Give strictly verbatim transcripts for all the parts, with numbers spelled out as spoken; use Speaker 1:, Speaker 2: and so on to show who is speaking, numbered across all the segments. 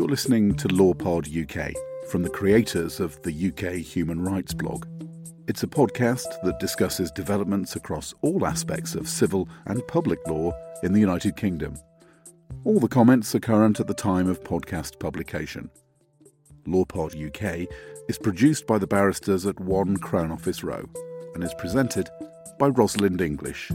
Speaker 1: You're listening to LawPod U K from the creators of the U K Human Rights blog. It's a podcast that discusses developments across all aspects of civil and public law in the United Kingdom. All the comments are current at the time of podcast publication. LawPod U K is produced by the barristers at One Crown Office Row and is presented by Rosalind English.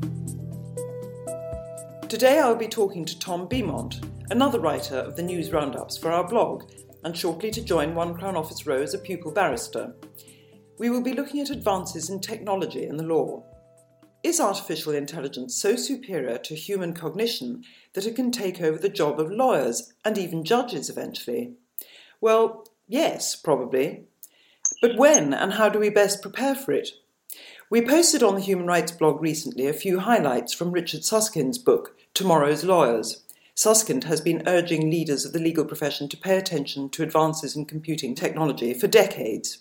Speaker 2: Today I'll be talking to Tom Beaumont, another writer of the news roundups for our blog, and shortly to join One Crown Office Row as a pupil barrister. We will be looking at advances in technology in the law. Is artificial intelligence so superior to human cognition that it can take over the job of lawyers and even judges eventually? Well, yes, probably. But when and how do we best prepare for it? We posted on the Human Rights blog recently a few highlights from Richard Suskind's book, Tomorrow's Lawyers. Suskind has been urging leaders of the legal profession to pay attention to advances in computing technology for decades.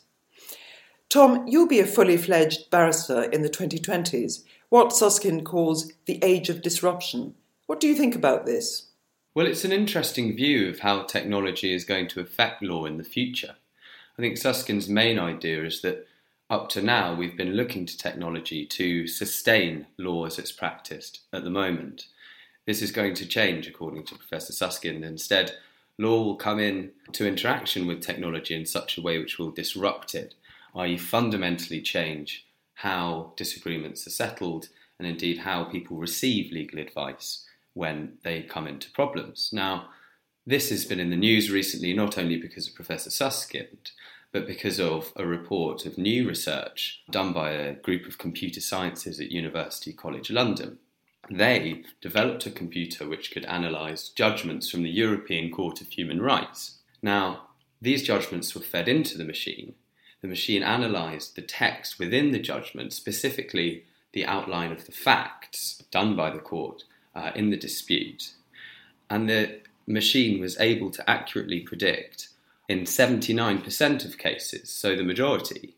Speaker 2: Tom, you'll be a fully fledged barrister in the twenty twenties, what Suskind calls the age of disruption. What do you think about this?
Speaker 3: Well, it's an interesting view of how technology is going to affect law in the future. I think Suskind's main idea is that up to now we've been looking to technology to sustain law as it's practiced at the moment. This is going to change, according to Professor Suskind. Instead, law will come in to interaction with technology in such a way which will disrupt it, that is fundamentally change how disagreements are settled and indeed how people receive legal advice when they come into problems. Now, this has been in the news recently not only because of Professor Suskind, but because of a report of new research done by a group of computer sciences at University College London. They developed a computer which could analyse judgments from the European Court of Human Rights. Now, these judgments were fed into the machine. The machine analysed the text within the judgment, specifically the outline of the facts done by the court uh, in the dispute. And the machine was able to accurately predict in seventy-nine percent of cases, so the majority,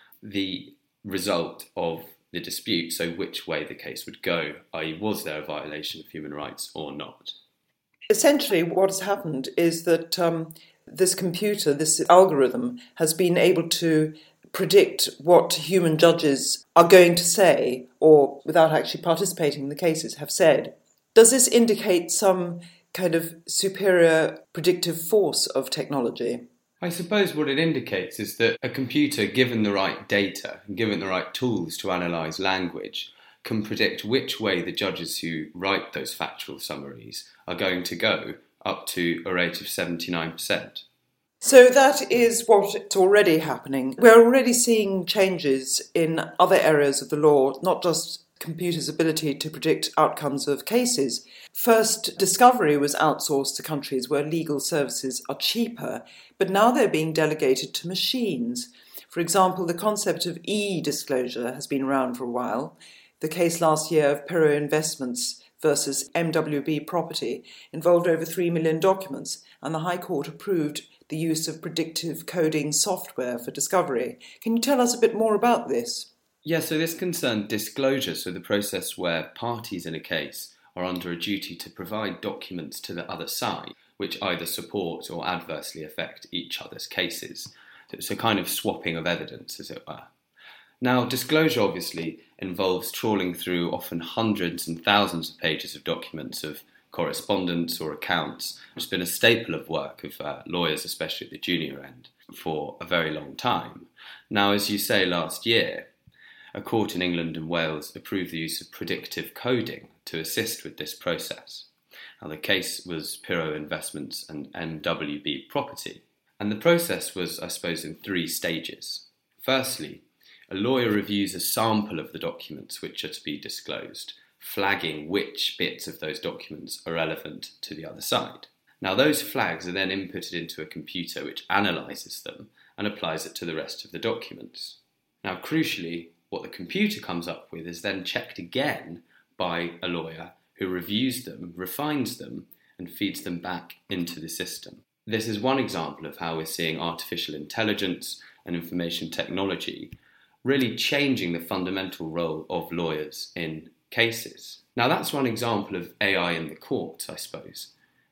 Speaker 3: the result of the dispute, so which way the case would go, that is was there a violation of human rights or not.
Speaker 2: Essentially what has happened is that um, this computer, this algorithm, has been able to predict what human judges are going to say, or without actually participating in the cases, have said. Does this indicate some kind of superior predictive force of technology?
Speaker 3: I suppose what it indicates is that a computer, given the right data and given the right tools to analyse language, can predict which way the judges who write those factual summaries are going to go, up to a rate of seventy-nine percent.
Speaker 2: So that is what's already happening. We're already seeing changes in other areas of the law, not just computers' ability to predict outcomes of cases. First, discovery was outsourced to countries where legal services are cheaper, but now they're being delegated to machines. For example, the concept of e-disclosure has been around for a while. The case last year of Pirro Investments versus M W B Property involved over three million documents, and the High Court approved the use of predictive coding software for discovery. Can you tell us a bit more about this?
Speaker 3: Yeah, so this concerned disclosure, so the process where parties in a case are under a duty to provide documents to the other side, which either support or adversely affect each other's cases. So it's a kind of swapping of evidence, as it were. Now, disclosure obviously involves trawling through often hundreds and thousands of pages of documents of correspondence or accounts, which has been a staple of work of uh, lawyers, especially at the junior end, for a very long time. Now, as you say, last year, a court in England and Wales approved the use of predictive coding to assist with this process. Now, the case was Pirro Investments and M W B Property. And the process was, I suppose, in three stages. Firstly, a lawyer reviews a sample of the documents which are to be disclosed, flagging which bits of those documents are relevant to the other side. Now, those flags are then inputted into a computer which analyses them and applies it to the rest of the documents. Now, crucially, what the computer comes up with is then checked again by a lawyer who reviews them, refines them, and feeds them back into the system. This is one example of how we're seeing artificial intelligence and information technology really changing the fundamental role of lawyers in cases. Now, that's one example of A I in the courts, I suppose.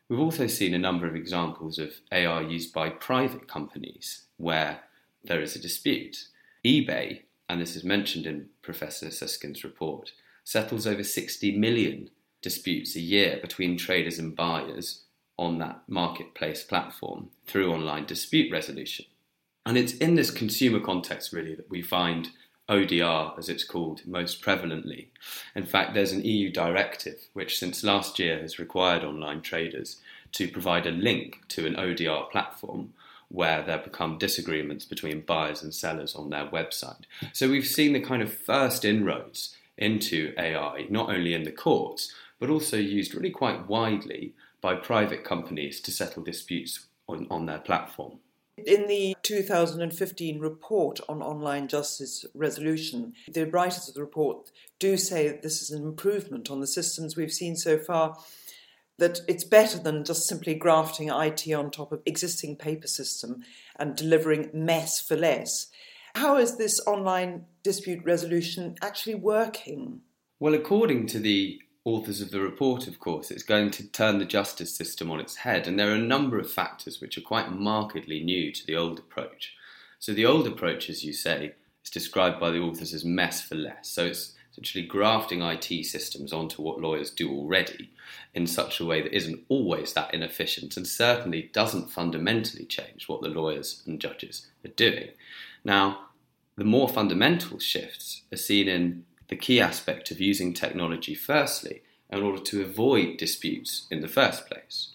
Speaker 3: We've also seen a number of examples of A I used by private companies where there is a dispute. eBay, and this is mentioned in Professor Susskind's report, settles over sixty million disputes a year between traders and buyers on that marketplace platform through online dispute resolution. And it's in this consumer context, really, that we find O D R, as it's called, most prevalently. In fact, there's an E U directive which since last year has required online traders to provide a link to an O D R platform where there become disagreements between buyers and sellers on their website. So we've seen the kind of first inroads into A I, not only in the courts, but also used really quite widely by private companies to settle disputes on, on their platform.
Speaker 2: In the two thousand fifteen report on online justice resolution, the writers of the report do say that this is an improvement on the systems we've seen so far, that it's better than just simply grafting I T on top of existing paper system and delivering mess for less. How is this online dispute resolution actually working?
Speaker 3: Well, according to the authors of the report, of course, it's going to turn the justice system on its head, and there are a number of factors which are quite markedly new to the old approach. So the old approach, as you say, is described by the authors as mess for less. So it's essentially grafting I T systems onto what lawyers do already in such a way that isn't always that inefficient and certainly doesn't fundamentally change what the lawyers and judges are doing. Now, the more fundamental shifts are seen in the key aspect of using technology firstly in order to avoid disputes in the first place.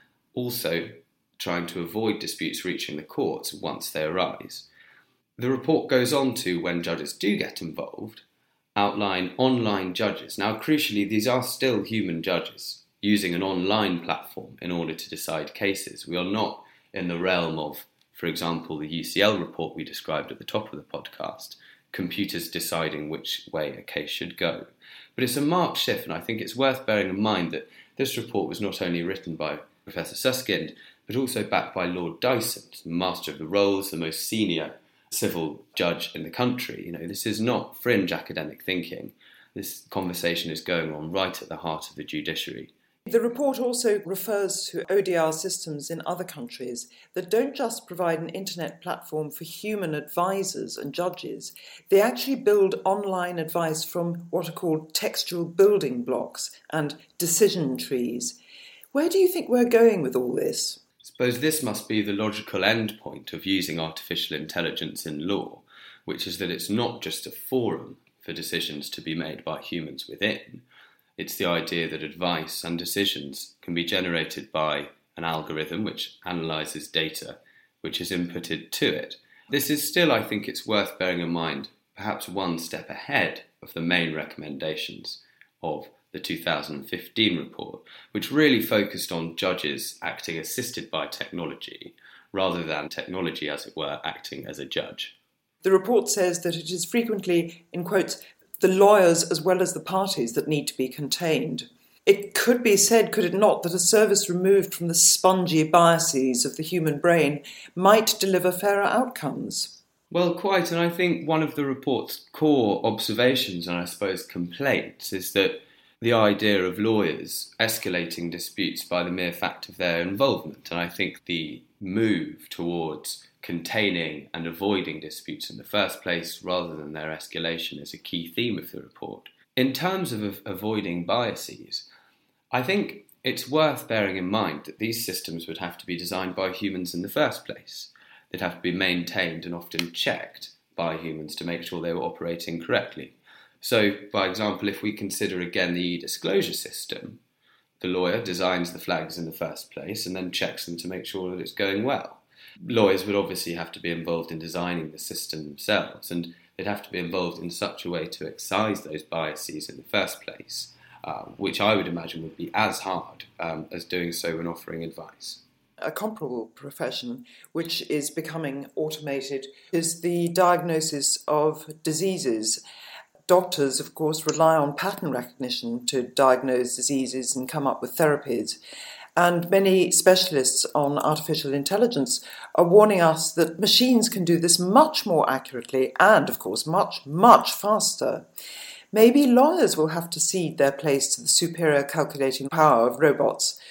Speaker 3: Also, trying to avoid disputes reaching the courts once they arise. The report goes on to, when judges do get involved, outline online judges. Now, crucially, these are still human judges using an online platform in order to decide cases. We are not in the realm of, for example, the U C L report we described at the top of the podcast, computers deciding which way a case should go. But it's a marked shift, and I think it's worth bearing in mind that this report was not only written by Professor Susskind, but also backed by Lord Dyson, Master of the Rolls, the most senior civil judge in the country. You know, this is not fringe academic thinking. This conversation is going on right at the heart of the judiciary.
Speaker 2: The report also refers to O D R systems in other countries that don't just provide an internet platform for human advisors and judges. They actually build online advice from what are called textual building blocks and decision trees. Where do you think we're going with all this?
Speaker 3: I suppose this must be the logical endpoint of using artificial intelligence in law, which is that it's not just a forum for decisions to be made by humans within. It's the idea that advice and decisions can be generated by an algorithm which analyses data which is inputted to it. This is still, I think it's worth bearing in mind, perhaps one step ahead of the main recommendations of the two thousand fifteen report, which really focused on judges acting assisted by technology rather than technology, as it were, acting as a judge.
Speaker 2: The report says that it is frequently, in quotes, the lawyers as well as the parties that need to be contained. It could be said, could it not, that a service removed from the spongy biases of the human brain might deliver fairer outcomes?
Speaker 3: Well, quite, and I think one of the report's core observations, and I suppose complaints, is that the idea of lawyers escalating disputes by the mere fact of their involvement, and I think the move towards containing and avoiding disputes in the first place rather than their escalation is a key theme of the report. In terms of av- avoiding biases, I think it's worth bearing in mind that these systems would have to be designed by humans in the first place. They'd have to be maintained and often checked by humans to make sure they were operating correctly. So, by example, if we consider again the e-disclosure system, the lawyer designs the flags in the first place and then checks them to make sure that it's going well. Lawyers would obviously have to be involved in designing the system themselves, and they'd have to be involved in such a way to excise those biases in the first place, uh, which I would imagine would be as hard um, as doing so when offering advice.
Speaker 2: A comparable profession which is becoming automated is the diagnosis of diseases. Doctors, of course, rely on pattern recognition to diagnose diseases and come up with therapies. And many specialists on artificial intelligence are warning us that machines can do this much more accurately and, of course, much, much faster. Maybe lawyers will have to cede their place to the superior calculating power of robots.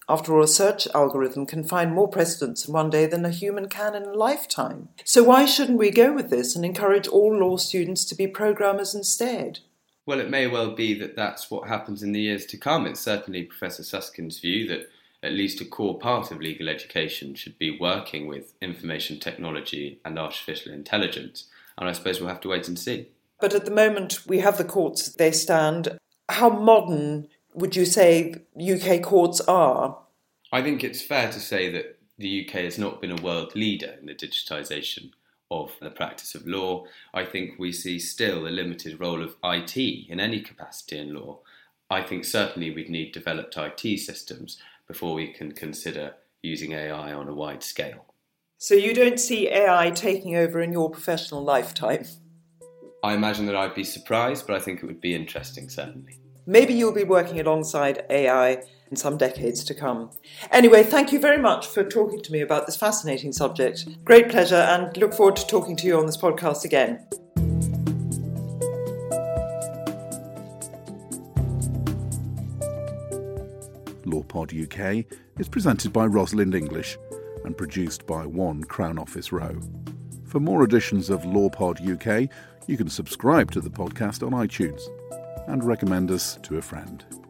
Speaker 2: After all, a search algorithm can find more precedents in one day than a human can in a lifetime. So why shouldn't we go with this and encourage all law students to be programmers instead?
Speaker 3: Well, it may well be that that's what happens in the years to come. It's certainly Professor Susskind's view that at least a core part of legal education should be working with information technology and artificial intelligence. And I suppose we'll have to wait and see.
Speaker 2: But at the moment, we have the courts as they stand. How modern would you say U K courts are?
Speaker 3: I think it's fair to say that the U K has not been a world leader in the digitisation of the practice of law. I think we see still a limited role of I T in any capacity in law. I think certainly we'd need developed I T systems before we can consider using A I on a wide scale.
Speaker 2: So you don't see A I taking over in your professional lifetime?
Speaker 3: I imagine that I'd be surprised, but I think it would be interesting, certainly.
Speaker 2: Maybe you'll be working alongside A I in some decades to come. Anyway, thank you very much for talking to me about this fascinating subject. Great pleasure, and look forward to talking to you on this podcast again.
Speaker 1: LawPod U K is presented by Rosalind English and produced by One Crown Office Row. For more editions of LawPod U K, you can subscribe to the podcast on iTunes and recommend us to a friend.